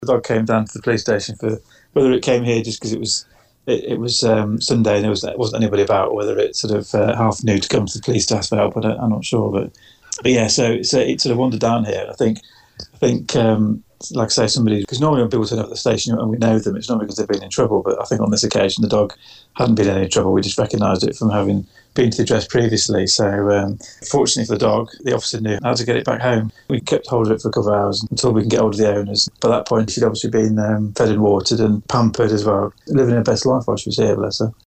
The dog came down to the police station for whether it came here just because it was Sunday and there wasn't anybody about, or whether it sort of half knew to come to the police to ask for help. I'm not sure, but yeah. So it sort of wandered down here. I think, like I say, somebody, because normally when people turn up at the station and we know them, it's not because they've been in trouble. But I think on this occasion, the dog hadn't been in any trouble. We just recognised it from having been to the address previously. So fortunately for the dog, the officer knew how to get it back home. We kept hold of it for a couple of hours until we can get hold of the owners. By that point, she'd obviously been fed and watered and pampered as well, living her best life while she was here, bless her.